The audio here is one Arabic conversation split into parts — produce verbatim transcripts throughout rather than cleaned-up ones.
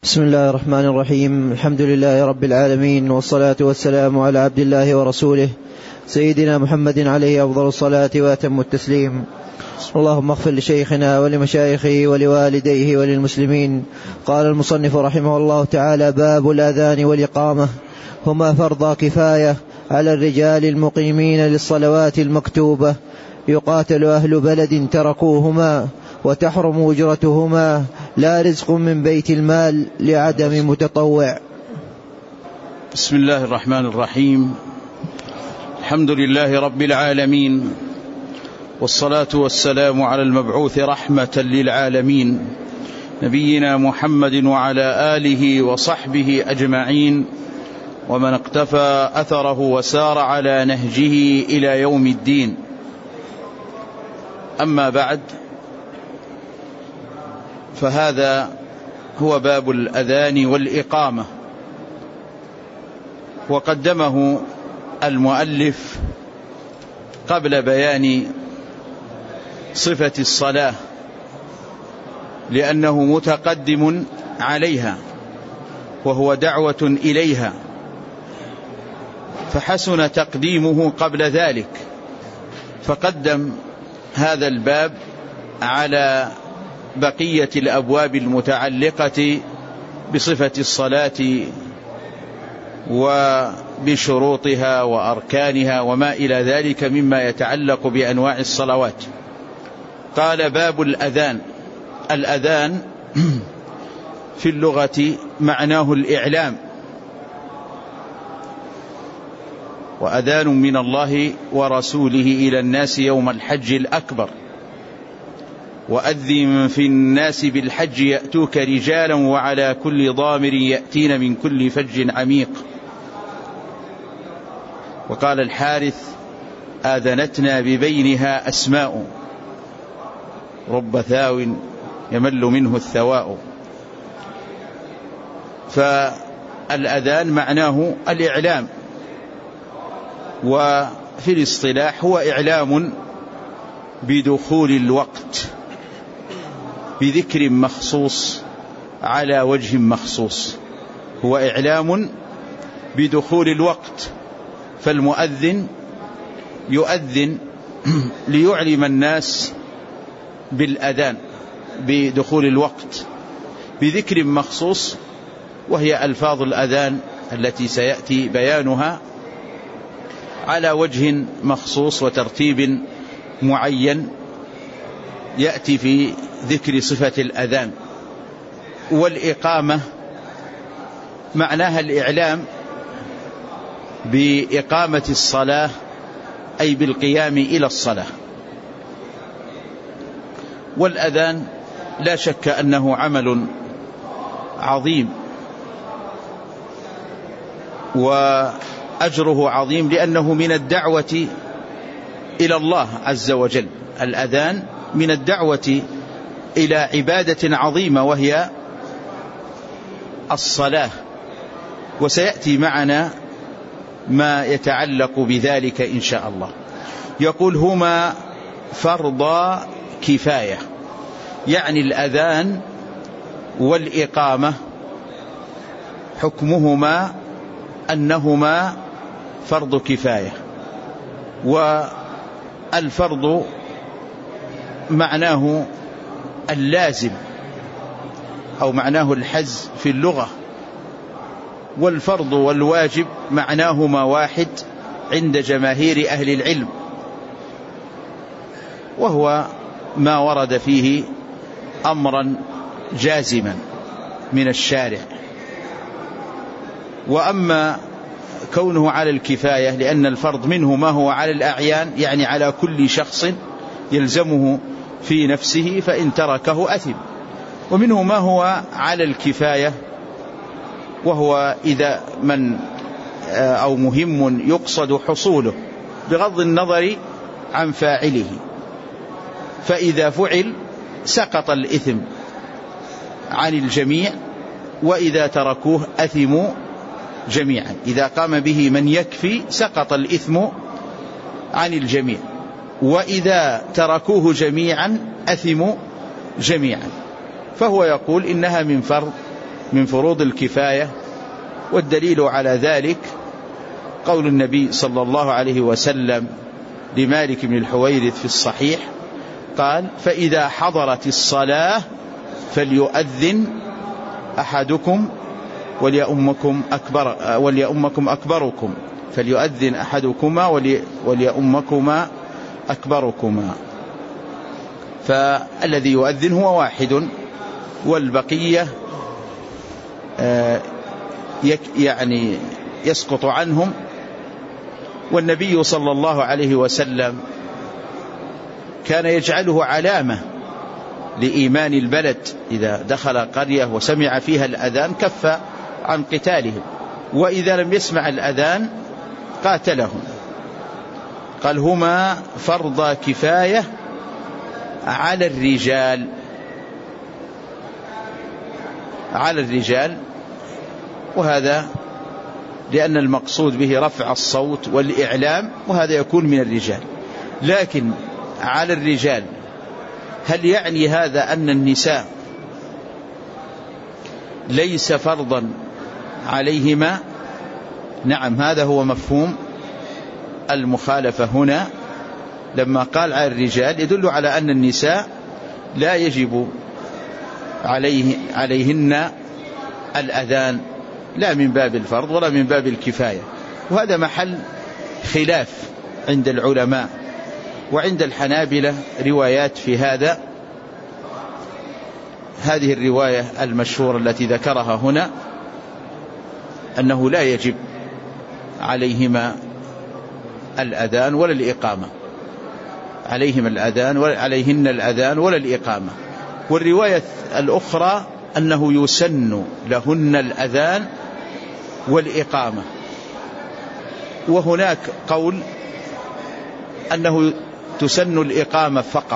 بسم الله الرحمن الرحيم. الحمد لله رب العالمين، والصلاة والسلام على عبد الله ورسوله سيدنا محمد عليه أفضل الصلاة وأتم التسليم. اللهم اغفر لشيخنا ولمشايخه ولوالديه وللمسلمين. قال المصنف رحمه الله تعالى: باب الأذان والإقامة هما فرضا كفاية على الرجال المقيمين للصلوات المكتوبة، يقاتل أهل بلد تركوهما وتحرم أجرتهما، لا رزق من بيت المال لعدم متطوع. بسم الله الرحمن الرحيم. الحمد لله رب العالمين، والصلاة والسلام على المبعوث رحمة للعالمين نبينا محمد وعلى آله وصحبه أجمعين، ومن اقتفى أثره وسار على نهجه إلى يوم الدين. أما بعد، فهذا هو باب الأذان والإقامة، وقدمه المؤلف قبل بيان صفة الصلاة لأنه متقدم عليها وهو دعوة إليها، فحسن تقديمه قبل ذلك، فقدم هذا الباب على بقية الأبواب المتعلقة بصفة الصلاة وبشروطها وأركانها وما إلى ذلك مما يتعلق بأنواع الصلوات. قال: باب الأذان. الأذان في اللغة معناه الإعلام، وأذان من الله ورسوله إلى الناس يوم الحج الأكبر، وأذن في الناس بالحج يأتوك رجالا وعلى كل ضامر يأتين من كل فج عميق. وقال الحارث: آذنتنا ببينها أسماء، رب ثاو يمل منه الثواء. فالأذان معناه الإعلام، وفي الاصطلاح هو إعلام بدخول الوقت بذكر مخصوص على وجه مخصوص، هو إعلام بدخول الوقت. فالمؤذن يؤذن ليعلم الناس بالأذان بدخول الوقت بذكر مخصوص، وهي ألفاظ الأذان التي سيأتي بيانها على وجه مخصوص وترتيب معين يأتي في ذكر صفة الأذان. والإقامة معناها الإعلام بإقامة الصلاة، أي بالقيام إلى الصلاة. والأذان لا شك أنه عمل عظيم وأجره عظيم، لأنه من الدعوة إلى الله عز وجل. الأذان من الدعوة إلى عبادة عظيمة وهي الصلاة، وسيأتي معنا ما يتعلق بذلك إن شاء الله. يقول: هما فرضا كفاية، يعني الأذان والإقامة حكمهما أنهما فرض كفاية. والفرض معناه اللازم أو معناه الحز في اللغة، والفرض والواجب معناهما واحد عند جماهير أهل العلم، وهو ما ورد فيه أمرا جازما من الشارع. وأما كونه على الكفاية لأن الفرض منه ما هو على الأعيان، يعني على كل شخص يلزمه في نفسه فإن تركه أثم، ومنه ما هو على الكفاية وهو إذا من أو مهم يقصد حصوله بغض النظر عن فاعله، فإذا فعل سقط الإثم عن الجميع، وإذا تركوه أثموا جميعا. إذا قام به من يكفي سقط الإثم عن الجميع، وإذا تركوه جميعا أثموا جميعا. فهو يقول إنها من فرض من فروض الكفاية. والدليل على ذلك قول النبي صلى الله عليه وسلم لمالك بن الحويرث في الصحيح قال: فإذا حضرت الصلاة فليؤذن أحدكم وليؤمكم أكبر وليؤمكم أكبركم فليؤذن أحدكما وليؤمكما أكبركما. فالذي يؤذن هو واحد، والبقية يعني يسقط عنهم. والنبي صلى الله عليه وسلم كان يجعله علامة لإيمان البلد، إذا دخل قرية وسمع فيها الأذان كف عن قتالهم، وإذا لم يسمع الأذان قاتلهم. قال: هما فرض كفاية على الرجال على الرجال وهذا لأن المقصود به رفع الصوت والإعلام، وهذا يكون من الرجال. لكن على الرجال هل يعني هذا أن النساء ليس فرضا عليهما؟ نعم، هذا هو مفهوم المخالفة هنا. لما قال على الرجال يدل على أن النساء لا يجب عليه عليهن الأذان، لا من باب الفرض ولا من باب الكفاية. وهذا محل خلاف عند العلماء، وعند الحنابلة روايات في هذا. هذه الرواية المشهورة التي ذكرها هنا أنه لا يجب عليهما الأذان ولا الإقامة، عليهم الأذان وعليهن الأذان ولا الإقامة. والرواية الأخرى أنه يسن لهن الأذان والإقامة. وهناك قول أنه تسن الإقامة فقط،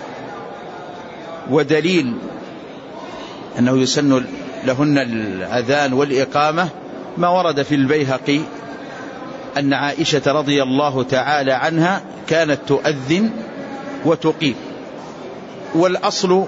ودليل أنه يسن لهن الأذان والإقامة ما ورد في البيهقي أن عائشة رضي الله تعالى عنها كانت تؤذن وتقيم. والأصل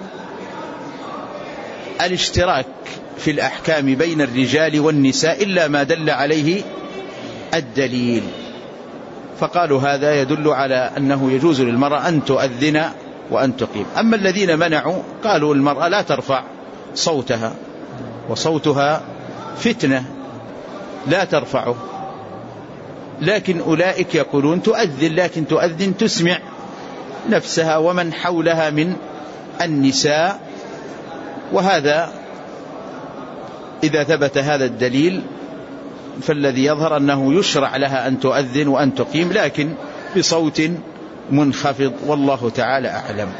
الاشتراك في الأحكام بين الرجال والنساء إلا ما دل عليه الدليل، فقالوا هذا يدل على أنه يجوز للمرأة أن تؤذن وأن تقيم. أما الذين منعوا قالوا المرأة لا ترفع صوتها، وصوتها فتنة لا ترفعه. لكن أولئك يقولون تؤذن، لكن تؤذن تسمع نفسها ومن حولها من النساء. وهذا إذا ثبت هذا الدليل فالذي يظهر أنه يشرع لها أن تؤذن وأن تقيم، لكن بصوت منخفض، والله تعالى أعلم.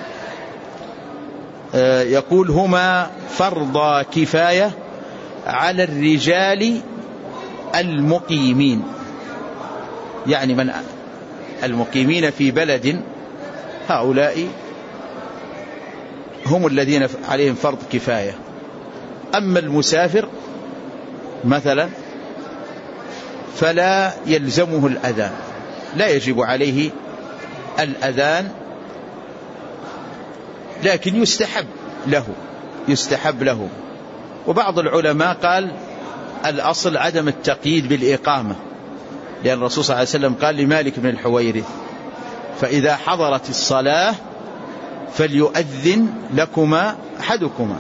يقول: هما فرض كفاية على الرجال المقيمين، يعني من المقيمين في بلد، هؤلاء هم الذين عليهم فرض كفاية. أما المسافر مثلا فلا يلزمه الأذان، لا يجب عليه الأذان، لكن يستحب له يستحب له وبعض العلماء قال الأصل عدم التقييد بالإقامة، لأن الرسول صلى الله عليه وسلم قال لمالك بن الحويرث: فإذا حضرت الصلاة فليؤذن لكما أحدكما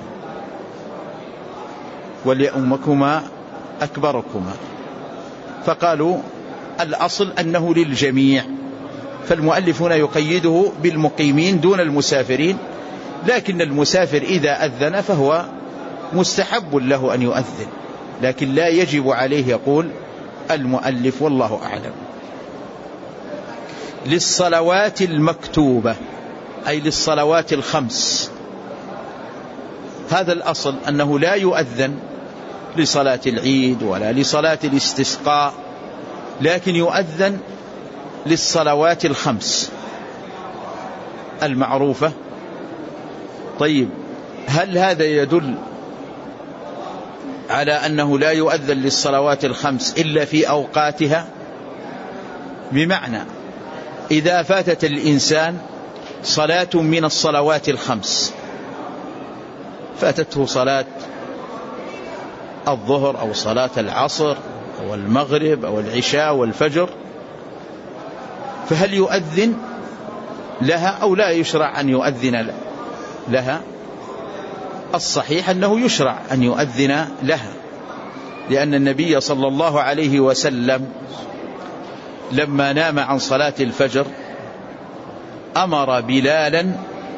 وليؤمكما أكبركما. فقالوا الأصل أنه للجميع، فالمؤلف هنا يقيده بالمقيمين دون المسافرين، لكن المسافر إذا أذن فهو مستحب له أن يؤذن، لكن لا يجب عليه، يقول المؤلف والله أعلم. للصلوات المكتوبة أي للصلوات الخمس، هذا الأصل أنه لا يؤذن لصلاة العيد ولا لصلاة الاستسقاء، لكن يؤذن للصلوات الخمس المعروفة. طيب، هل هذا يدل على أنه لا يؤذن للصلوات الخمس إلا في أوقاتها؟ بمعنى إذا فاتت الإنسان صلاة من الصلوات الخمس، فاتته صلاة الظهر أو صلاة العصر أو المغرب أو العشاء والفجر، فهل يؤذن لها أو لا يشرع أن يؤذن لها؟ الصحيح أنه يشرع أن يؤذن لها، لأن النبي صلى الله عليه وسلم لما نام عن صلاة الفجر أمر بلالا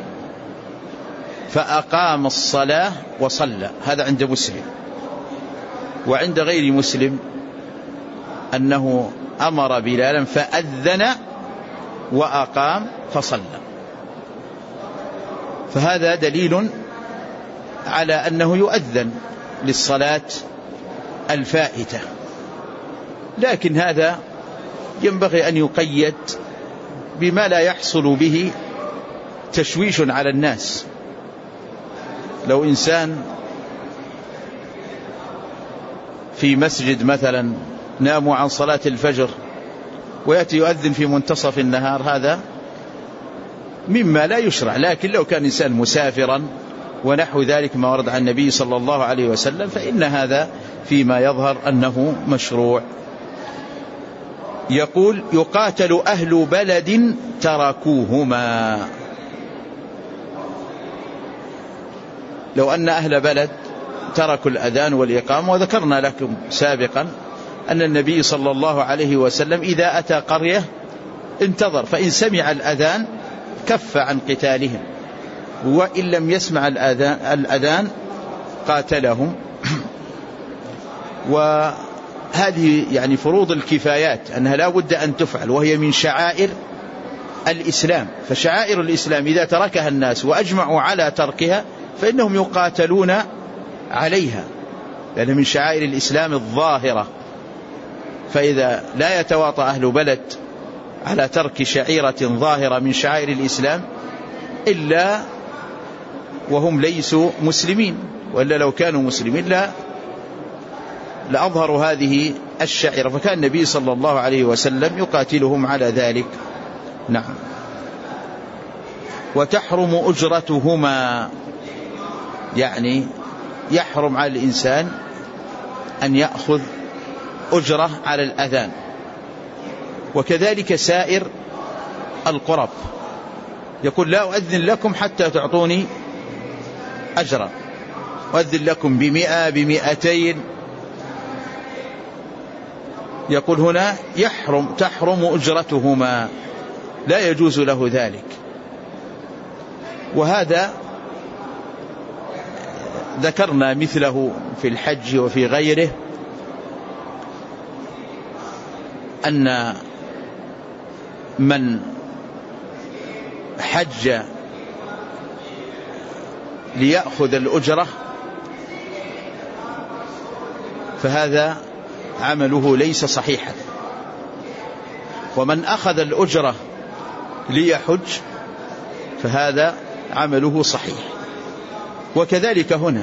فأقام الصلاة وصلى. هذا عند مسلم. وعند غير مسلم أنه أمر بلالا فأذن وأقام فصلى. فهذا دليل على أنه يؤذن للصلاة الفائتة، لكن هذا ينبغي أن يقيد بما لا يحصل به تشويش على الناس. لو إنسان في مسجد مثلا ناموا عن صلاة الفجر ويأتي يؤذن في منتصف النهار، هذا مما لا يشرع. لكن لو كان إنسان مسافرا ونحو ذلك ما ورد عن النبي صلى الله عليه وسلم فإن هذا فيما يظهر أنه مشروع. يقول: يقاتل أهل بلد تركوهما. لو أن أهل بلد تركوا الأذان والإقامة، وذكرنا لكم سابقا أن النبي صلى الله عليه وسلم إذا أتى قرية انتظر، فإن سمع الأذان كف عن قتالهم، وإن لم يسمع الأذان, الأذان قاتلهم. وهذه يعني فروض الكفايات أنها لا بد أن تفعل، وهي من شعائر الإسلام. فشعائر الإسلام إذا تركها الناس وأجمعوا على تركها فإنهم يقاتلون عليها، لأنها من شعائر الإسلام الظاهرة. فإذا لا يتواطأ أهل بلد على ترك شعيرة ظاهرة من شعائر الإسلام إلا وهم ليسوا مسلمين، وإلا لو كانوا مسلمين لا لأظهروا هذه الشعيرة. فكان النبي صلى الله عليه وسلم يقاتلهم على ذلك. نعم. وتحرم أجرتهما، يعني يحرم على الإنسان أن يأخذ أجرة على الأذان، وكذلك سائر القرب. يقول: لا أؤذن لكم حتى تعطوني أجرا، أؤذن لكم بمئة بمئتين. يقول هنا يحرم تحرم أجرتهما، لا يجوز له ذلك. وهذا ذكرنا مثله في الحج وفي غيره، أن من حج ليأخذ الأجرة فهذا عمله ليس صحيحا، ومن أخذ الأجرة ليحج فهذا عمله صحيح. وكذلك هنا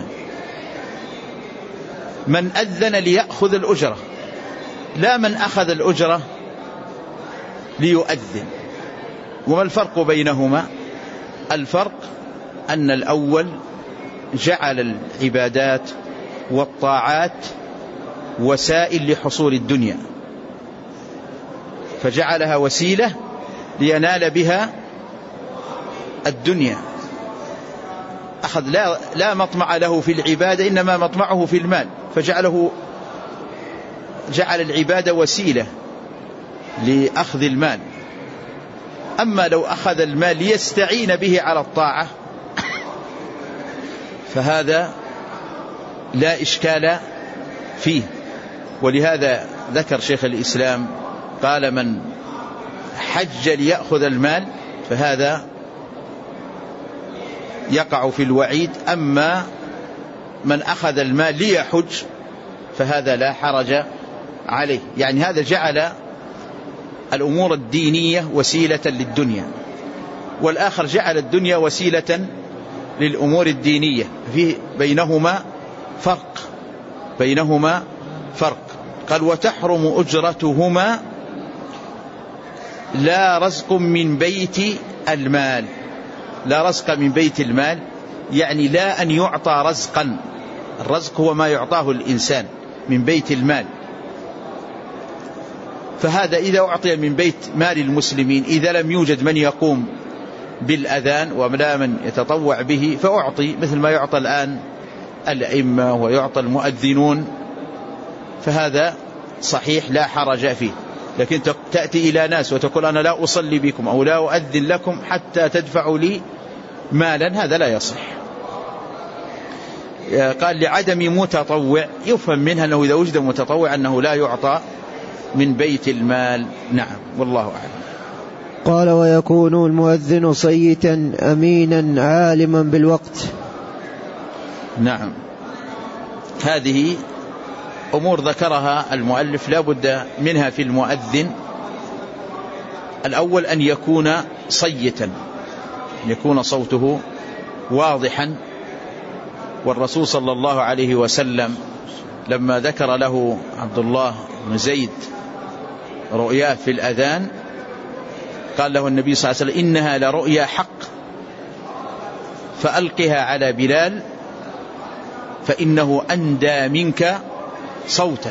من أذن ليأخذ الأجرة، لا من أخذ الأجرة ليؤذن. وما الفرق بينهما؟ الفرق أن الأول جعل العبادات والطاعات وسائل لحصول الدنيا، فجعلها وسيلة لينال بها الدنيا. أخذ لا, لا مطمع له في العبادة، إنما مطمعه في المال، فجعله جعل العبادة وسيلة لأخذ المال. أما لو أخذ المال ليستعين به على الطاعة فهذا لا إشكال فيه. ولهذا ذكر شيخ الإسلام قال: من حج ليأخذ المال فهذا يقع في الوعيد، أما من أخذ المال ليحج فهذا لا حرج عليه. يعني هذا جعل الأمور الدينية وسيلة للدنيا، والآخر جعل الدنيا وسيلة للأمور الدينية. في بينهما فرق بينهما فرق قال: وتحرم أجرتهما لا رزق من بيت المال. لا رزق من بيت المال يعني لا أن يعطى رزقا الرزق هو ما يعطاه الإنسان من بيت المال، فهذا إذا أعطي من بيت مال المسلمين، إذا لم يوجد من يقوم بالأذان ولا من يتطوع به فأعطي مثل ما يعطى الآن الأئمة ويعطى المؤذنون، فهذا صحيح لا حرج فيه. لكن تأتي إلى ناس وتقول أنا لا أصلي بكم أو لا أؤذن لكم حتى تدفعوا لي مالا، هذا لا يصح. قال لعدم متطوع، يفهم منها أنه إذا وجد متطوع أنه لا يعطى من بيت المال. نعم والله أعلم. قال ويكون المؤذن صيتا أمينا عالما بالوقت. نعم، هذه أمور ذكرها المؤلف لا بد منها في المؤذن. الأول أن يكون صيتا، أن يكون صوته واضحا، والرسول صلى الله عليه وسلم لما ذكر له عبد الله بن زيد رؤياه في الأذان قال له النبي صلى الله عليه وسلم إنها لرؤيا حق فألقها على بلال فإنه أندى منك صوتا.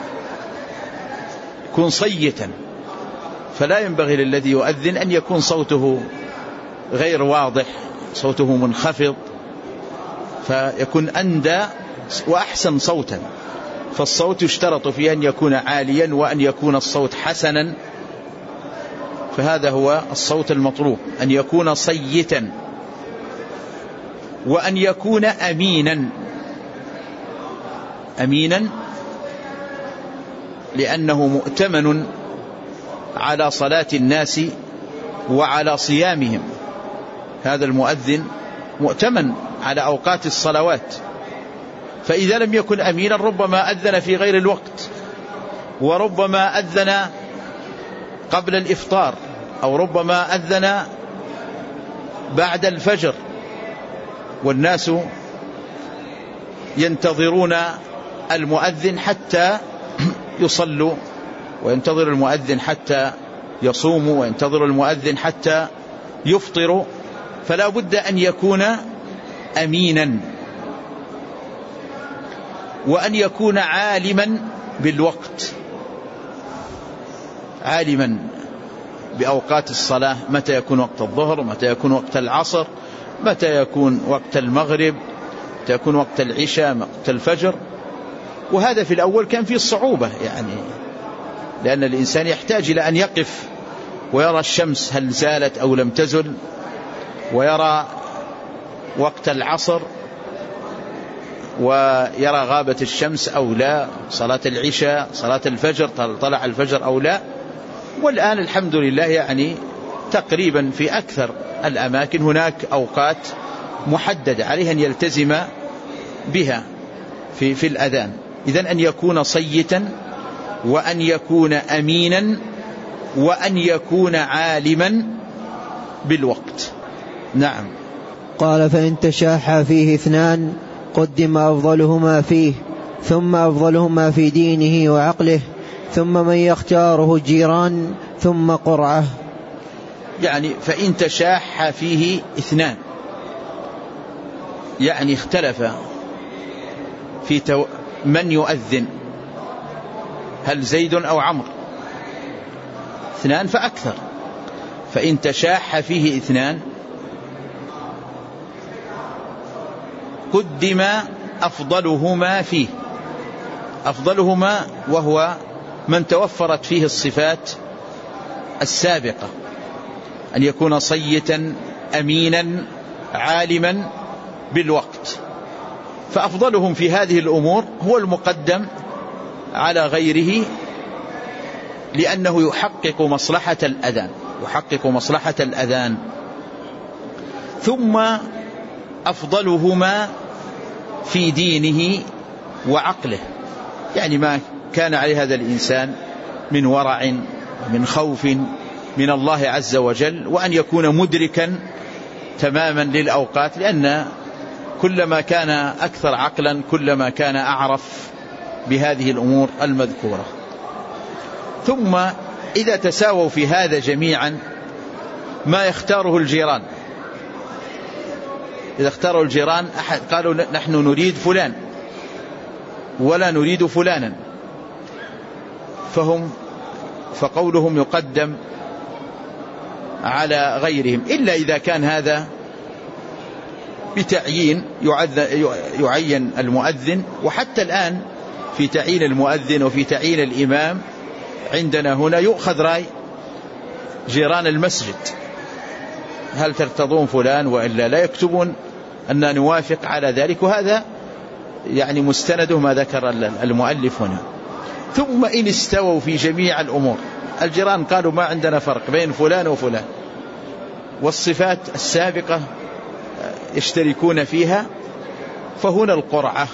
كن صيتا، فلا ينبغي للذي يؤذن أن يكون صوته غير واضح، صوته منخفض، فيكون أندى وأحسن صوتا. فالصوت يشترط فيه أن يكون عاليا وأن يكون الصوت حسنا، فهذا هو الصوت المطلوب، أن يكون صيتا وأن يكون أمينا. أمينا لأنه مؤتمن على صلاة الناس وعلى صيامهم، هذا المؤذن مؤتمن على أوقات الصلوات، فإذا لم يكن أمينا ربما أذن في غير الوقت، وربما أذن قبل الإفطار، أو ربما أذن بعد الفجر والناس ينتظرون المؤذن حتى يصلوا، وينتظر المؤذن حتى يصوموا، وينتظر المؤذن حتى يفطروا، فلا بد أن يكون أمينا، وأن يكون عالما بالوقت، عالما بأوقات الصلاة، متى يكون وقت الظهر، متى يكون وقت العصر، متى يكون وقت المغرب، متى يكون وقت العشاء، وقت الفجر. وهذا في الأول كان فيه الصعوبة، يعني لأن الإنسان يحتاج إلى أن يقف ويرى الشمس هل زالت أو لم تزل، ويرى وقت العصر، ويرى غابة الشمس أو لا، صلاة العشاء، صلاة الفجر، طلع الفجر أو لا. والآن الحمد لله يعني تقريبا في أكثر الأماكن هناك أوقات محددة عليه أن يلتزم بها في, في الأذان. إذن أن يكون صيتا، وأن يكون أمينا، وأن يكون عالما بالوقت. نعم. قال فإن تشاح فيه اثنان قدم أفضلهما فيه، ثم أفضلهما في دينه وعقله، ثم من يختاره الجيران، ثم قرعه. يعني فإن تشاح فيه اثنان، يعني اختلف في تو... من يؤذن، هل زيد أو عمرو، اثنان فأكثر. فإن تشاح فيه اثنان قدم أفضلهما فيه، أفضلهما وهو من توفرت فيه الصفات السابقة، أن يكون صيتا أمينا عالما بالوقت، فأفضلهم في هذه الأمور هو المقدم على غيره، لأنه يحقق مصلحة الأذان، يحقق مصلحة الأذان. ثم أفضلهما في دينه وعقله، يعني ما كان عليه هذا الإنسان من ورع ومن خوف من الله عز وجل، وأن يكون مدركا تماما للأوقات، لأن كلما كان أكثر عقلا كلما كان أعرف بهذه الأمور المذكورة. ثم إذا تساووا في هذا جميعا ما يختاره الجيران، إذا اختاروا الجيران أحد قالوا نحن نريد فلان، ولا نريد فلانا، فهم فقولهم يقدم على غيرهم، إلا إذا كان هذا بتعيين يعين المؤذن. وحتى الآن في تعيين المؤذن وفي تعيين الإمام عندنا هنا يؤخذ رأي جيران المسجد، هل ترتضون فلان وإلا لا، يكتبون أن نوافق على ذلك، وهذا يعني مستنده ما ذكر المؤلف هنا. ثم إن استووا في جميع الأمور، الجيران قالوا ما عندنا فرق بين فلان وفلان، والصفات السابقة يشتركون فيها، فهنا القرعة.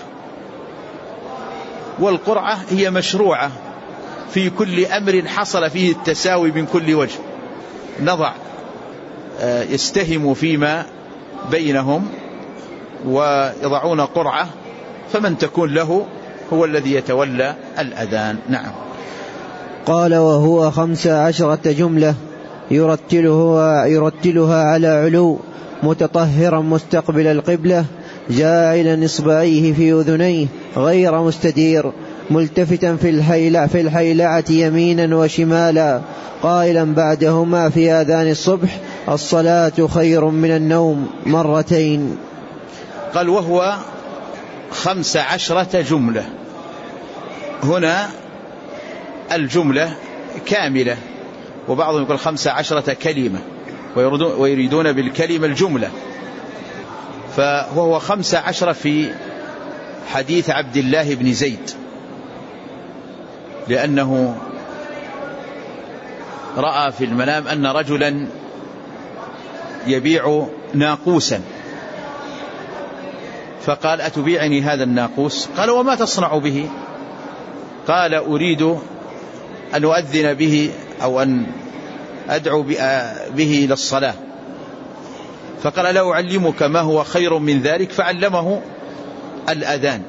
والقرعة هي مشروعة في كل أمر حصل فيه التساوي من كل وجه، نضع يستهم فيما بينهم ويضعون قرعة، فمن تكون له هو الذي يتولى الأذان. نعم. قال وهو خمس عشرة جملة يرتلها, يرتلها على علو، متطهرا مستقبل القبلة، جاعلا إصبعيه في أذنيه غير مستدير، ملتفتا في الحيلع في الحيلعة يمينا وشمالا، قائلا بعدهما في آذان الصبح: الصلاة خير من النوم، مرتين. قال وهو خمس عشرة جملة، هنا الجملة كاملة، وبعضهم يقول خمس عشرة كلمة ويريدون بالكلمة الجملة، فهو خمس عشرة في حديث عبد الله بن زيد، لأنه رأى في المنام أن رجلا يبيع ناقوسا، فقال: أتبيعني هذا الناقوس؟ قال: وما تصنع به؟ قال: أريد أن أؤذن به أو أن أدعو به إلى الصلاة. فقال: لا أعلمك ما هو خير من ذلك؟ فعلمه الأذان.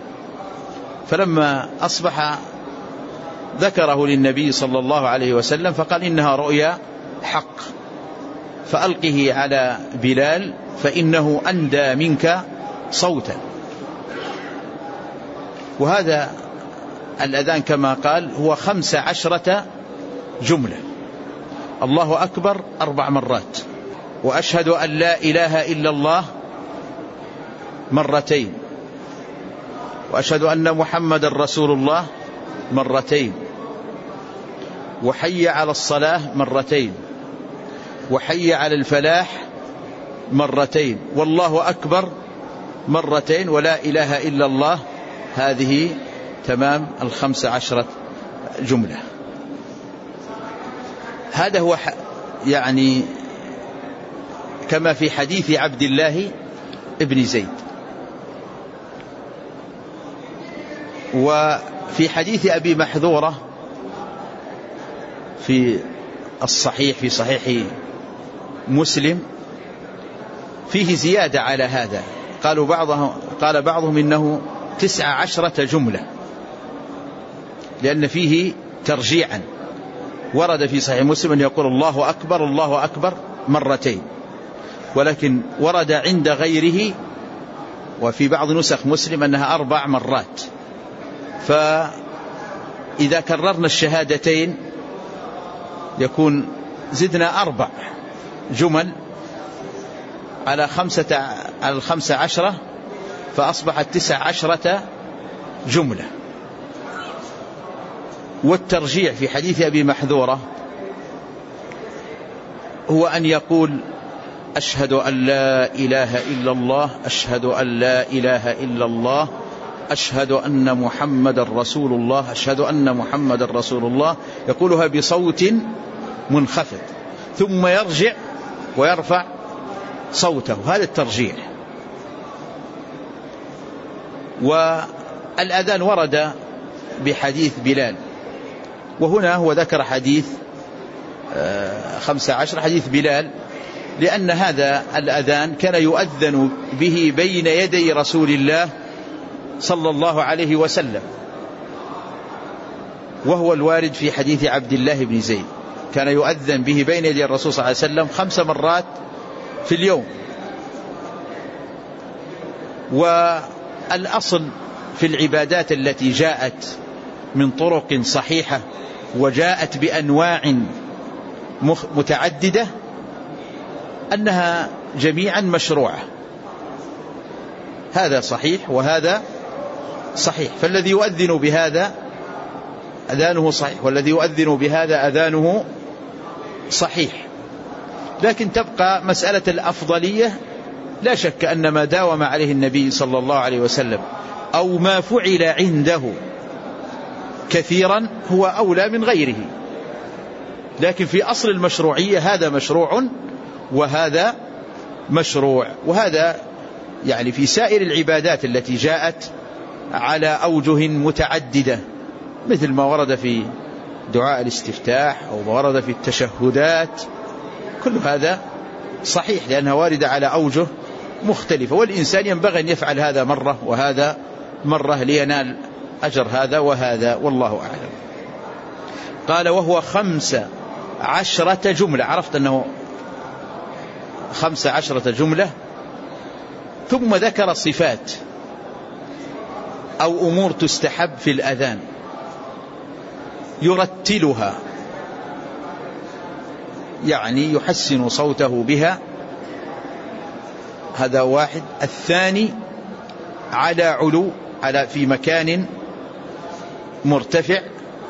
فلما أصبح ذكره للنبي صلى الله عليه وسلم، فقال: إنها رؤيا حق، فألقه على بلال فإنه أندى منك صوتا. وهذا الأذان كما قال هو خمس عشرة جملة: الله أكبر أربع مرات، وأشهد أن لا إله إلا الله مرتين، وأشهد أن محمد رسول الله مرتين، وحي على الصلاة مرتين، وحي على الفلاح مرتين، والله أكبر مرتين، ولا إله إلا الله. هذه تمام الخمس عشرة جملة. هذا هو يعني كما في حديث عبد الله ابن زيد. وفي حديث أبي محذورة في الصحيح في صحيح مسلم فيه زيادة على هذا، قالوا بعضهم قال بعضهم إنه تسع عشرة جملة، لأن فيه ترجيعا. ورد في صحيح مسلم أن يقول الله أكبر الله أكبر مرتين، ولكن ورد عند غيره وفي بعض نسخ مسلم أنها أربع مرات. فإذا كررنا الشهادتين يكون زدنا أربع جمل على خمسة على الخمسة عشرة، فأصبحت تسع عشرة جملة. والترجيع في حديث أبي محذورة هو أن يقول: أشهد أن لا إله إلا الله، أشهد أن لا إله إلا الله، أشهد أن محمد رسول الله، أشهد أن محمد رسول الله، يقولها بصوت منخفض، ثم يرجع ويرفع صوته. هذا الترجيع. والأذان ورد بحديث بلال، وهنا هو ذكر حديث خمسة عشر حديث بلال، لأن هذا الأذان كان يؤذن به بين يدي رسول الله صلى الله عليه وسلم، وهو الوارد في حديث عبد الله بن زيد، كان يؤذن به بين يدي الرسول صلى الله عليه وسلم خمس مرات في اليوم. والأصل في العبادات التي جاءت من طرق صحيحة وجاءت بأنواع متعددة أنها جميعا مشروعة. هذا صحيح وهذا صحيح، فالذي يؤذن بهذا أذانه صحيح، والذي يؤذن بهذا أذانه صحيح. لكن تبقى مسألة الأفضلية. لا شك أن ما داوم عليه النبي صلى الله عليه وسلم أو ما فعل عنده كثيرا هو أولى من غيره، لكن في أصل المشروعية هذا مشروع وهذا مشروع. وهذا يعني في سائر العبادات التي جاءت على أوجه متعددة، مثل ما ورد في دعاء الاستفتاح أو ما ورد في التشهدات، كل هذا صحيح لأنها واردة على أوجه مختلفة، والإنسان ينبغي أن يفعل هذا مرة وهذا مرة لينال أجر هذا وهذا، والله أعلم. قال وهو خمس عشرة جملة. عرفت أنه خمس عشرة جملة، ثم ذكر صفات أو أمور تستحب في الأذان يرتلها، يعني يحسن صوته بها، هذا واحد. الثاني على علو، على في مكان مرتفع،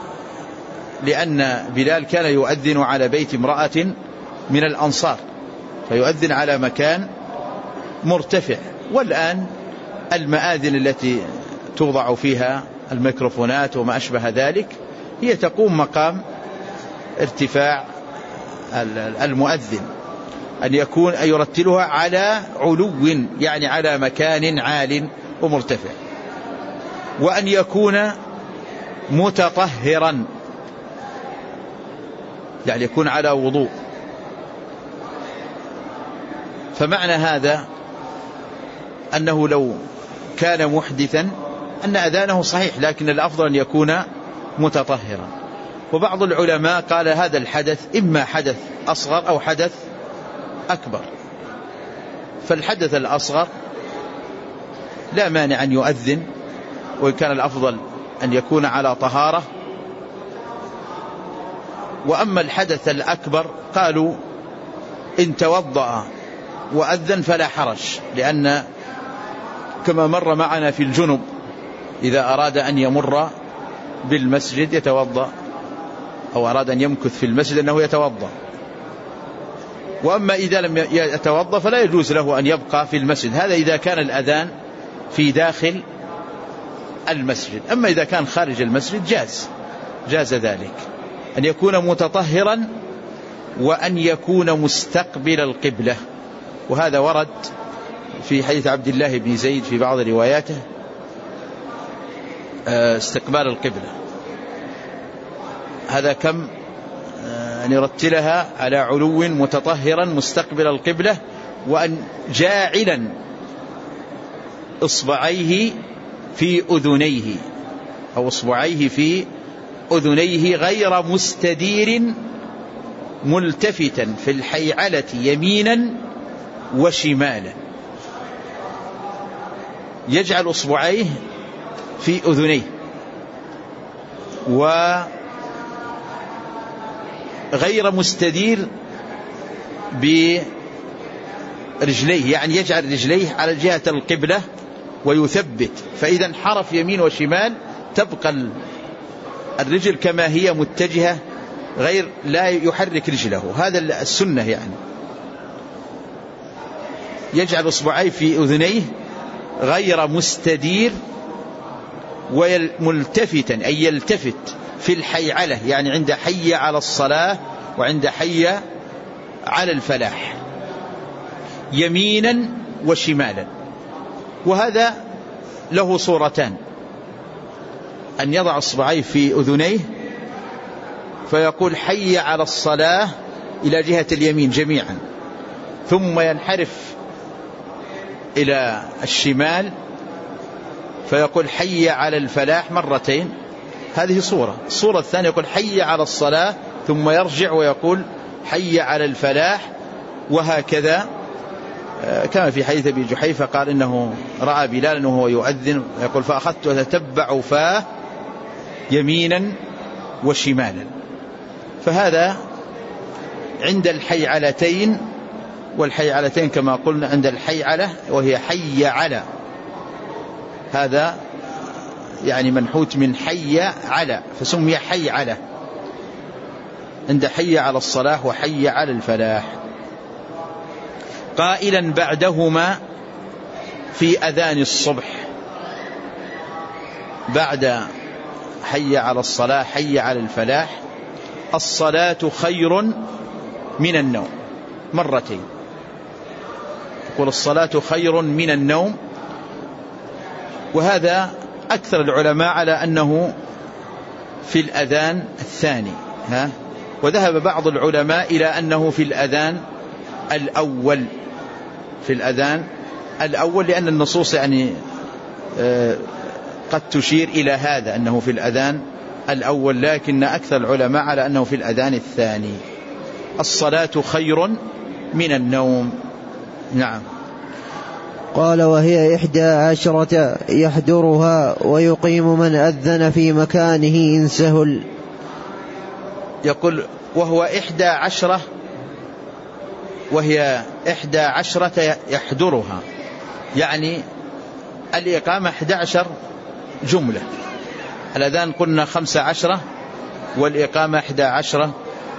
لأن بلال كان يؤذن على بيت امرأة من الأنصار فيؤذن على مكان مرتفع. والآن المآذن التي توضع فيها الميكروفونات وما أشبه ذلك هي تقوم مقام ارتفاع المؤذن، أن يكون أن يرتلها على علو، يعني على مكان عال ومرتفع، وأن يكون متطهرا، يعني يكون على وضوء. فمعنى هذا أنه لو كان محدثا أن أذانه صحيح، لكن الأفضل أن يكون متطهرا. وبعض العلماء قال هذا الحدث إما حدث أصغر أو حدث أكبر، فالحدث الأصغر لا مانع أن يؤذن، وإن كان الأفضل أن يكون على طهارة. وأما الحدث الأكبر قالوا إن توضأ وأذن فلا حرج، لأن كما مر معنا في الجنب إذا أراد أن يمر بالمسجد يتوضأ، أو أراد أن يمكث في المسجد أنه يتوضأ. وأما إذا لم يتوضأ فلا يجوز له أن يبقى في المسجد، هذا إذا كان الأذان في داخل المسجد. أما إذا كان خارج المسجد جاز جاز ذلك، أن يكون متطهرا وأن يكون مستقبل القبلة. وهذا ورد في حديث عبد الله بن زيد في بعض رواياته استقبال القبلة. هذا كم أن يرتلها على علو متطهرا مستقبل القبلة، وأن جاعلا إصبعيه في أذنيه أو إصبعيه في أذنيه غير مستدير ملتفتا في الحيعلة يمينا وشمالا. يجعل إصبعيه في أذنيه وغير مستدير برجليه، يعني يجعل رجليه على جهة القبلة ويثبت، فإذا انحرف يمين وشمال تبقى الرجل كما هي متجهة، غير لا يحرك رجله. هذا السنة، يعني يجعل إصبعيه في أذنيه غير مستدير وملتفتا، أي يلتفت في الحيعلة، يعني عند حي على الصلاة وعند حي على الفلاح، يمينا وشمالا. وهذا له صورتان: أن يضع إصبعيه في أذنيه فيقول حي على الصلاة إلى جهة اليمين جميعا، ثم ينحرف إلى الشمال فيقول حي على الفلاح مرتين. هذه صورة. الصورة الثانية يقول حي على الصلاة ثم يرجع ويقول حي على الفلاح، وهكذا كما في حديث أبي جحيفة قال إنه رأى بلالا وهو يؤذن يقول فأخذت أتتبع فاه يمينا وشمالا. فهذا عند الحيعلتين، والحيعلتين كما قلنا عند الحيعلة وهي حي على، هذا يعني منحوت من حي على فسمي حي على، عند حي على الصلاة وحي على الفلاح. قائلا بعدهما في أذان الصبح، بعد حي على الصلاة حي على الفلاح، الصلاة خير من النوم، مرتين يقول الصلاة خير من النوم. وهذا أكثر العلماء على أنه في الأذان الثاني، ها وذهب بعض العلماء إلى أنه في الأذان الأول، في الأذان الأول لأن النصوص يعني قد تشير إلى هذا أنه في الأذان الأول، لكن أكثر العلماء على أنه في الأذان الثاني. الصلاة خير من النوم. نعم. قال وهي إحدى عشرة يحضرها ويقيم من أذن في مكانه إن سهل. يقول وهو إحدى عشرة، وهي إحدى عشرة يحضرها، يعني الإقامة إحدى عشر جملة، الأذان قلنا خمسة عشرة والإقامة إحدى عشرة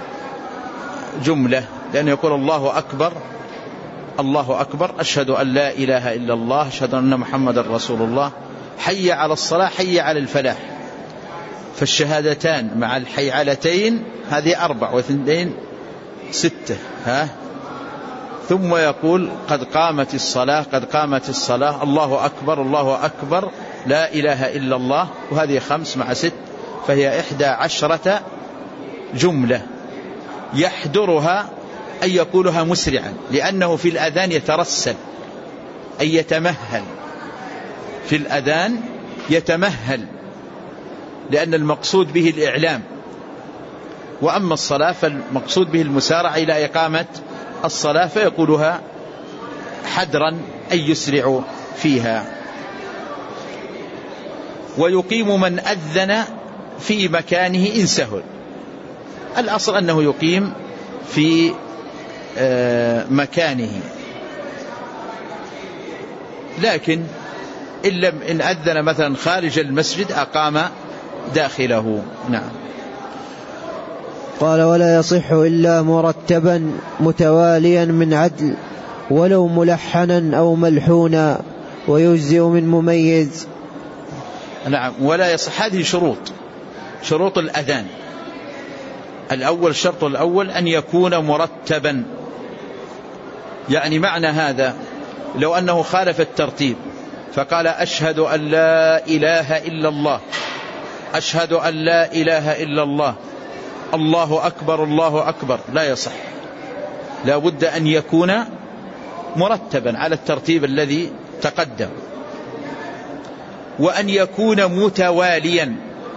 جملة، لأنه يقول الله أكبر الله أكبر أشهد أن لا إله إلا الله أشهد أن محمد رسول الله، حي على الصلاة حي على الفلاح. فالشهادتان مع الحيعلتين هذه أربع واثنين ستة، ها ثم يقول قد قامت الصلاة قد قامت الصلاة الله أكبر الله أكبر لا إله إلا الله، وهذه خمس مع ست فهي إحدى عشرة جملة. يحضرها أن يقولها مسرعا، لأنه في الأذان يترسل أي يتمهل، في الأذان يتمهل لأن المقصود به الإعلام، وأما الصلاة فالمقصود به المسارعة إلى إقامة الصلاة، فيقولها حدرا أي يسرع فيها. ويقيم من أذن في مكانه إن سهل، الأصل أنه يقيم في مكانه، لكن إن لم إن أذن مثلا خارج المسجد أقام داخله. نعم. قال ولا يصح إلا مرتبا متواليا من عدل ولو ملحنا أو ملحونا ويجزئ من مميز. نعم. ولا يصح، هذه شروط شروط الأذان. الأول الشرط الأول أن يكون مرتبا، يعني معنى هذا لو أنه خالف الترتيب فقال أشهد أن لا إله إلا الله أشهد أن لا إله إلا الله الله أكبر الله أكبر، لا يصح، لا بد أن يكون مرتبا على الترتيب الذي تقدم، وأن يكون متواليا،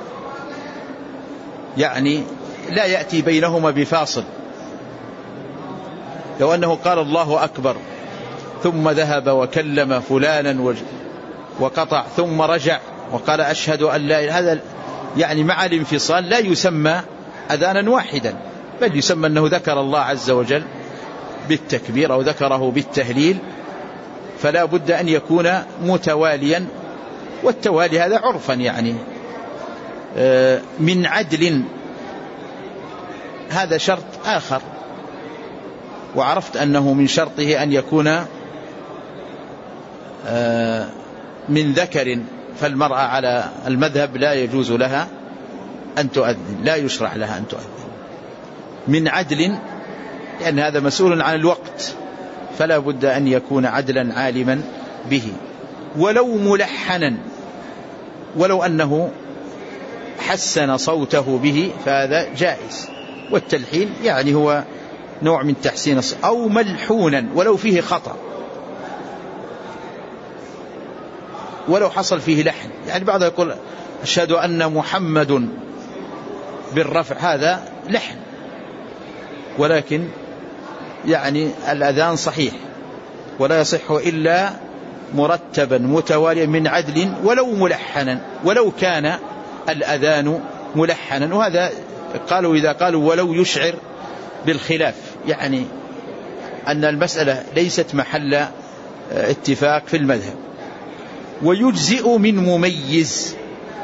يعني لا يأتي بينهما بفاصل. لو أنه قال الله أكبر ثم ذهب وكلم فلانا وقطع ثم رجع وقال أشهد أن لا إله، هذا يعني مع الانفصال لا يسمى أذانا واحدا، بل يسمى أنه ذكر الله عز وجل بالتكبير أو ذكره بالتهليل، فلا بد أن يكون متواليا. والتوالي هذا عرفا يعني من عدل، هذا شرط آخر. وعرفت أنه من شرطه أن يكون من ذكر، فالمرأة على المذهب لا يجوز لها أن تؤذن، لا يشرع لها أن تؤذن. من عدل لأن هذا مسؤول عن الوقت، فلا بد أن يكون عدلا عالما به. ولو ملحنا، ولو أنه حسن صوته به فهذا جائز، والتلحين يعني هو نوع من تحسين الصوت. أو ملحونا ولو فيه خطأ، ولو حصل فيه لحن، يعني بعض يقول أشهد أن محمد بالرفع، هذا لحن، ولكن يعني الأذان صحيح. ولا يصح إلا مرتبا متواليا من عدل ولو ملحنا، ولو كان الأذان ملحنا. وهذا قالوا إذا قالوا ولو يشعر بالخلاف، يعني أن المسألة ليست محل اتفاق في المذهب. ويجزئ من مميز.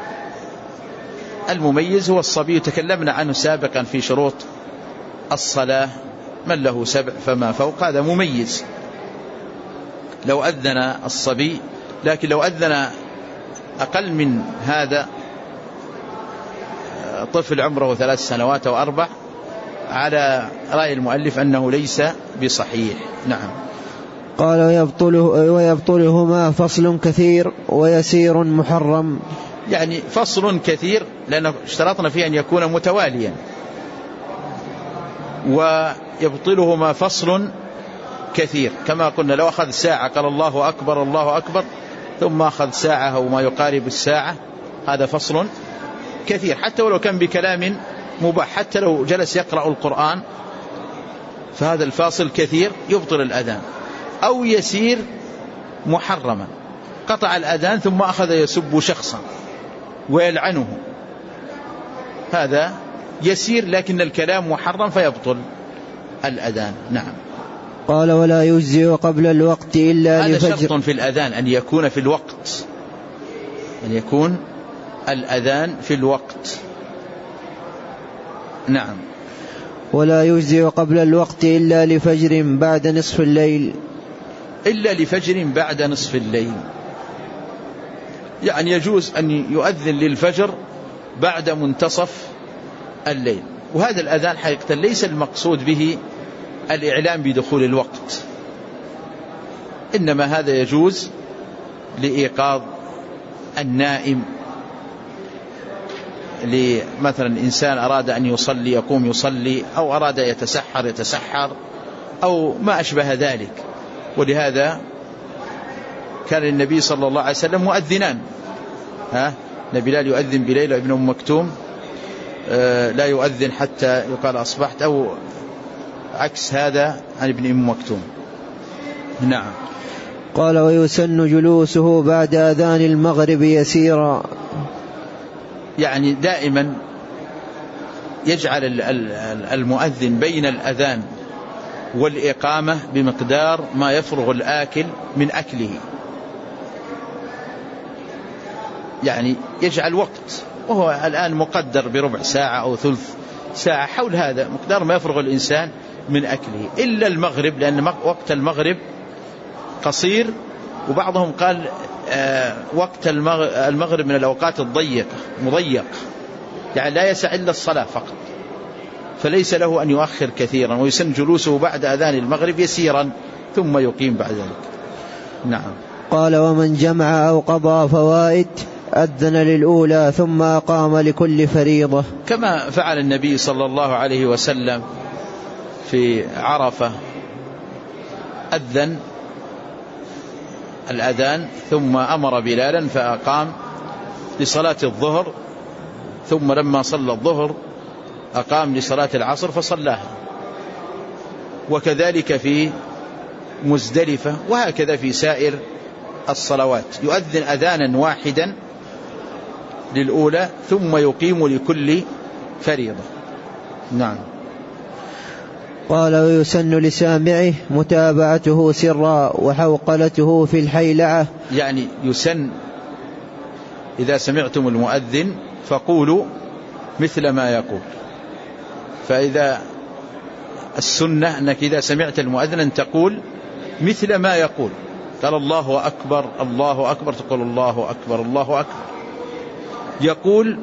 المميز هو الصبي، تكلمنا عنه سابقا في شروط الصلاة، من له سبع فما فوق، هذا مميز لو أذن الصبي. لكن لو أذن أقل من هذا طفل عمره ثلاث سنوات أو أربع، على رأي المؤلف أنه ليس بصحيح. نعم. قال ويبطله ويبطلهما فصل كثير ويسير محرم. يعني فصل كثير لأن اشترطنا فيه أن يكون متواليا، ويبطلهما فصل كثير كما قلنا لو أخذ ساعة قال الله أكبر الله أكبر ثم أخذ ساعة أو ما يقارب الساعة، هذا فصل كثير حتى ولو كان بكلام مباح، حتى لو جلس يقرأ القرآن فهذا الفاصل كثير يبطل الأذان. أو يسير محرما، قطع الأذان ثم أخذ يسب شخصا ويلعنه، هذا يسير لكن الكلام محرم فيبطل الأذان. نعم. قال ولا يجزئ قبل الوقت إلا هذا لفجر. شرط في الأذان أن يكون في الوقت، أن يكون الأذان في الوقت. نعم. ولا يجزئ قبل الوقت إلا لفجر بعد نصف الليل. إلا لفجر بعد نصف الليل، يعني يجوز أن يؤذن للفجر بعد منتصف الليل. وهذا الأذان حقيقة ليس المقصود به الإعلام بدخول الوقت، إنما هذا يجوز لإيقاظ النائم، لمثلا إنسان أراد أن يصلي يقوم يصلي، أو أراد يتسحر يتسحر، أو ما أشبه ذلك. ولهذا كان النبي صلى الله عليه وسلم مؤذنان، ها بلال يؤذن بليل وابن أم مكتوم آه لا يؤذن حتى يقال أصبحت، أو عكس هذا عن ابن أم مكتوم. نعم. قال ويسن جلوسه بعد أذان المغرب يسيرا، يعني دائما يجعل المؤذن بين الأذان والإقامة بمقدار ما يفرغ الآكل من أكله، يعني يجعل وقت، وهو الآن مقدر بربع ساعة أو ثلث ساعة، حول هذا مقدار ما يفرغ الإنسان من أكله، إلا المغرب لأن وقت المغرب قصير. وبعضهم قال آه وقت المغرب من الأوقات الضيقة مضيق، يعني لا يسع إلا الصلاة فقط، فليس له أن يؤخر كثيرا. ويسن جلوسه بعد أذان المغرب يسيرا ثم يقيم بعد ذلك. نعم. قال ومن جمع أو قضى فوائد أذن للأولى ثم أقام لكل فريضة، كما فعل النبي صلى الله عليه وسلم في عرفة، أذن الأذان ثم أمر بلالا فأقام لصلاة الظهر، ثم لما صلى الظهر أقام لصلاة العصر فصلاها، وكذلك في مزدلفة، وهكذا في سائر الصلوات يؤذن أذانا واحدا للأولى ثم يقيم لكل فريضة. نعم. قال ويسن لسامعه متابعته سرا وحوقلته في الحيلعة، يعني يسن إذا سمعتم المؤذن فقولوا مثل ما يقول. فإذا السنة أنك إذا سمعت المؤذن أن تقول مثل ما يقول، قال الله أكبر الله أكبر تقول الله أكبر الله أكبر. يقول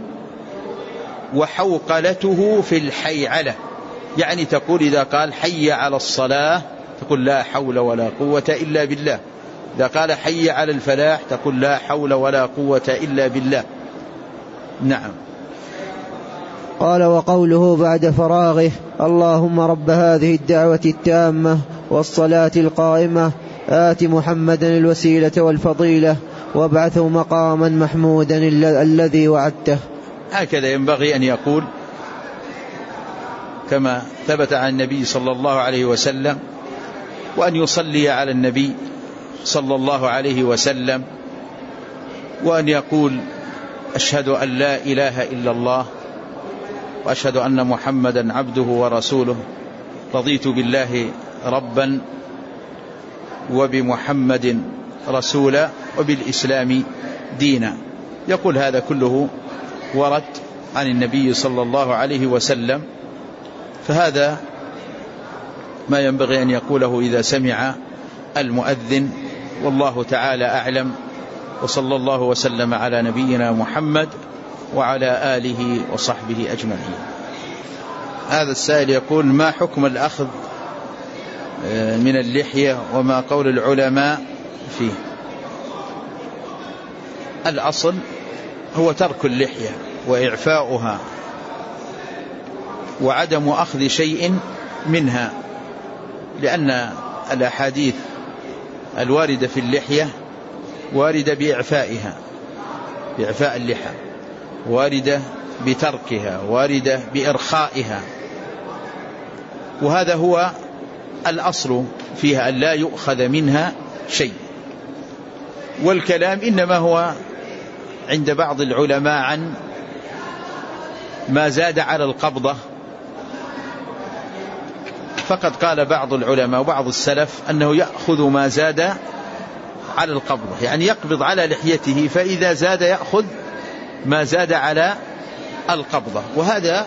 وحوقلته في الحيعلة، يعني تقول إذا قال حي على الصلاة تقول لا حول ولا قوة إلا بالله، إذا قال حي على الفلاح تقول لا حول ولا قوة إلا بالله. نعم. قال وقوله بعد فراغه اللهم رب هذه الدعوة التامة والصلاة القائمة آت محمدا الوسيلة والفضيلة وابعثه مقاما محمودا الذي وعدته. هكذا ينبغي أن يقول كما ثبت عن النبي صلى الله عليه وسلم وأن يصلي على النبي صلى الله عليه وسلم، وأن يقول أشهد أن لا إله إلا الله وأشهد أن محمدا عبده ورسوله، رضيت بالله ربا وبمحمد رسولا وبالإسلام دينا. يقول هذا كله ورد عن النبي صلى الله عليه وسلم، فهذا ما ينبغي أن يقوله إذا سمع المؤذن، والله تعالى أعلم، وصلى الله وسلم على نبينا محمد وعلى آله وصحبه أجمعين. هذا السائل يقول: ما حكم الأخذ من اللحية وما قول العلماء فيه؟ الأصل هو ترك اللحية وإعفاؤها وعدم أخذ شيء منها، لأن الأحاديث الواردة في اللحية واردة بإعفائها، بإعفاء اللحى، واردة بتركها، واردة بإرخائها، وهذا هو الأصل فيها، أن لا يؤخذ منها شيء. والكلام إنما هو عند بعض العلماء عن ما زاد على القبضة، فقد قال بعض العلماء وبعض السلف أنه يأخذ ما زاد على القبضة، يعني يقبض على لحيته، فإذا زاد يأخذ ما زاد على القبضة. وهذا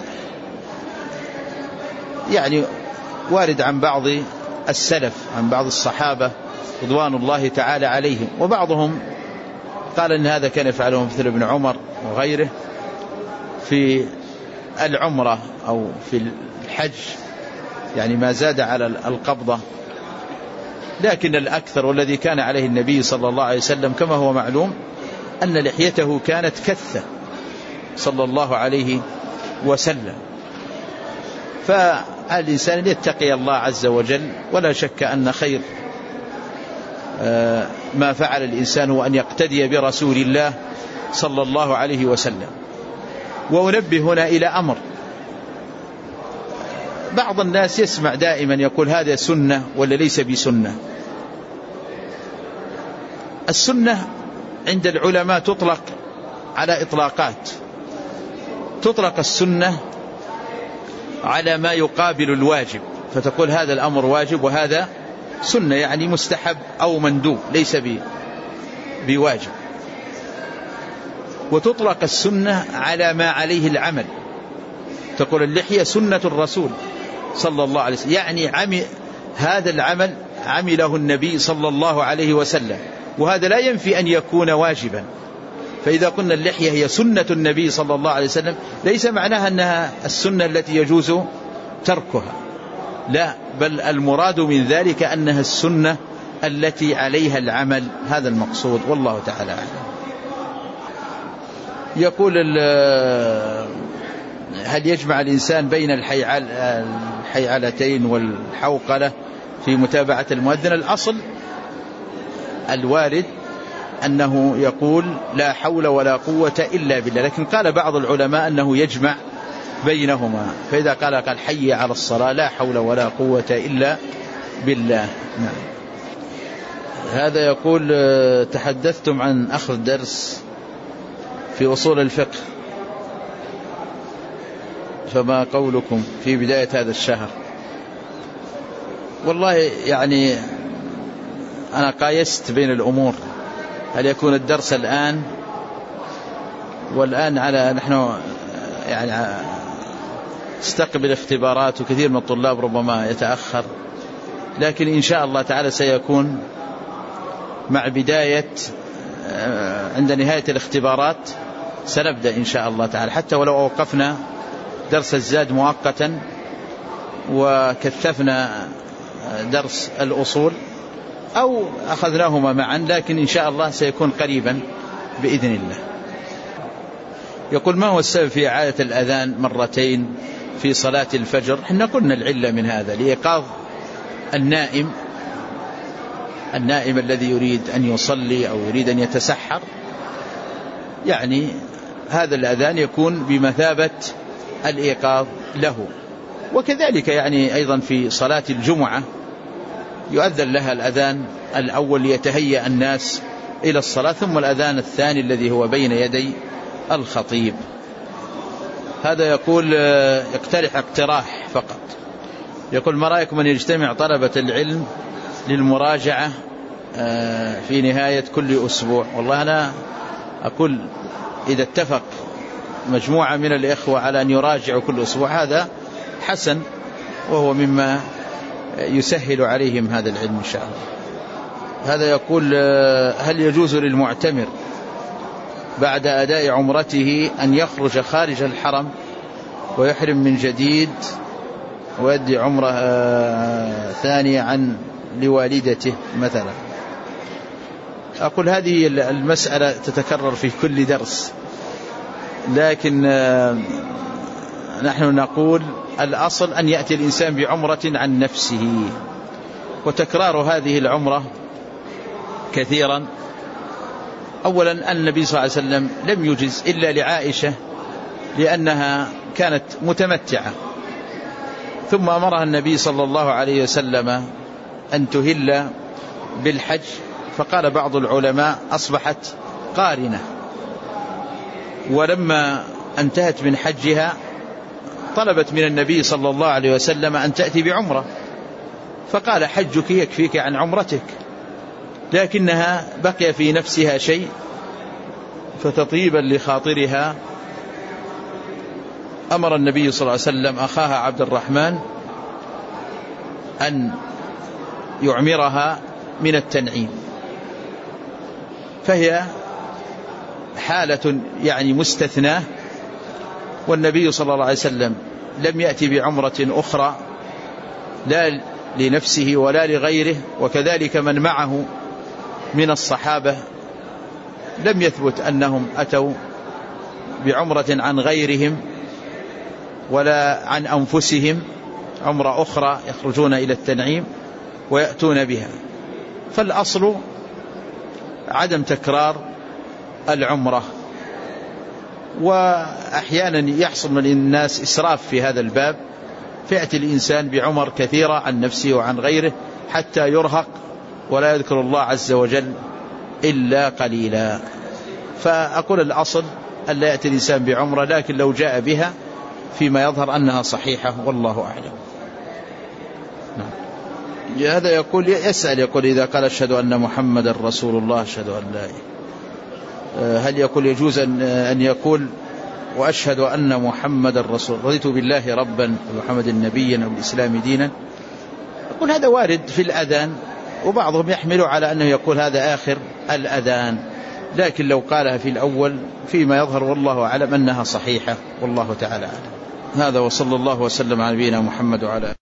يعني وارد عن بعض السلف، عن بعض الصحابة رضوان الله تعالى عليهم، وبعضهم قال أن هذا كان يفعله مثل ابن عمر وغيره في العمرة أو في الحج، يعني ما زاد على القبضة. لكن الأكثر والذي كان عليه النبي صلى الله عليه وسلم كما هو معلوم أن لحيته كانت كثة صلى الله عليه وسلم، فالإنسان يتقي الله عز وجل. ولا شك أن خير ما فعل الإنسان هو أن يقتدي برسول الله صلى الله عليه وسلم. وأنبه هنا إلى أمر، بعض الناس يسمع دائما يقول هذا سنة ولا ليس بسنة. السنة عند العلماء تطلق على إطلاقات، تطلق السنة على ما يقابل الواجب، فتقول هذا الأمر واجب وهذا سنة، يعني مستحب أو مندوب ليس بواجب. وتطلق السنة على ما عليه العمل، تقول اللحية سنة الرسول صلى الله عليه وسلم، يعني عمل هذا العمل عمله النبي صلى الله عليه وسلم، وهذا لا ينفي أن يكون واجبا. فإذا قلنا اللحية هي سنة النبي صلى الله عليه وسلم ليس معناها أنها السنة التي يجوز تركها، لا، بل المراد من ذلك أنها السنة التي عليها العمل، هذا المقصود، والله تعالى أعلم. يقول هل يجمع الإنسان بين الحيعلتين والحوقلة في متابعة المؤذن؟ الأصل الوارد أنه يقول لا حول ولا قوة إلا بالله، لكن قال بعض العلماء أنه يجمع بينهما، فإذا قال قال حي على الصلاة لا حول ولا قوة إلا بالله. نعم. هذا يقول تحدثتم عن أخذ درس في أصول الفقه، فما قولكم في بداية هذا الشهر؟ والله يعني أنا قايست بين الأمور، هل يكون الدرس الآن، والآن على نحن يعني استقبل اختبارات وكثير من الطلاب ربما يتأخر، لكن إن شاء الله تعالى سيكون مع بداية عند نهاية الاختبارات سنبدأ إن شاء الله تعالى، حتى ولو أوقفنا درس الزاد مؤقتا وكثفنا درس الأصول أو أخذناهما معا، لكن إن شاء الله سيكون قريبا بإذن الله. يقول ما هو السبب في إعادة الأذان مرتين في صلاة الفجر؟ احنا قلنا العلة من هذا لإيقاظ النائم، النائم الذي يريد أن يصلي أو يريد أن يتسحر، يعني هذا الأذان يكون بمثابة الإيقاظ له. وكذلك يعني أيضا في صلاة الجمعة يؤذن لها الأذان الأول ليتهيأ الناس إلى الصلاة، ثم الأذان الثاني الذي هو بين يدي الخطيب. هذا يقول يقترح اقتراح فقط، يقول: ما رأيكم أن يجتمع طلبة العلم للمراجعة في نهاية كل أسبوع؟ والله أنا أقول إذا اتفق مجموعة من الإخوة على أن يراجعوا كل أسبوع هذا حسن، وهو مما يسهل عليهم هذا العلم إن شاء الله. هذا يقول: هل يجوز للمعتمر بعد أداء عمرته أن يخرج خارج الحرم ويحرم من جديد ويؤدي عمره ثانية عن لوالدته مثلا؟ أقول هذه المسألة تتكرر في كل درس، لكن نحن نقول الأصل أن يأتي الإنسان بعمرة عن نفسه، وتكرار هذه العمرة كثيرا. أولا النبي صلى الله عليه وسلم لم يجز إلا لعائشة لأنها كانت متمتعة، ثم أمرها النبي صلى الله عليه وسلم أن تهل بالحج، فقال بعض العلماء أصبحت قارنة. ولما انتهت من حجها طلبت من النبي صلى الله عليه وسلم أن تأتي بعمرة، فقال: حجك يكفيك عن عمرتك. لكنها بقي في نفسها شيء، فتطيبا لخاطرها أمر النبي صلى الله عليه وسلم أخاها عبد الرحمن أن يعمرها من التنعيم، فهي حالة يعني مستثناة، والنبي صلى الله عليه وسلم لم يأتي بعمرة أخرى لا لنفسه ولا لغيره، وكذلك من معه من الصحابة لم يثبت أنهم أتوا بعمرة عن غيرهم ولا عن أنفسهم، عمرة أخرى يخرجون إلى التنعيم ويأتون بها. فالأصل عدم تكرار العمرة، وأحيانا يحصل من الناس إسراف في هذا الباب، فيأتي الإنسان بعمر كثيرة عن نفسه وعن غيره حتى يرهق ولا يذكر الله عز وجل إلا قليلا. فأقول الأصل أن لا يأتي الإنسان بعمرة، لكن لو جاء بها فيما يظهر أنها صحيحة والله أعلم. نعم. هذا يقول يسأل يقول: إذا قال أشهد أن محمد رسول الله أشهد أن لا إله، هل يقول يجوز أن يقول وأشهد أن محمد رسول، رضيت بالله ربا ومحمد نبيا وبالإسلام دينا؟ يقول هذا وارد في الأذان، وبعضهم يحمل على أنه يقول هذا آخر الأذان، لكن لو قالها في الأول فيما يظهر والله أعلم أنها صحيحة والله تعالى أعلم. هذا وصلى الله وسلم على نبينا محمد وعلى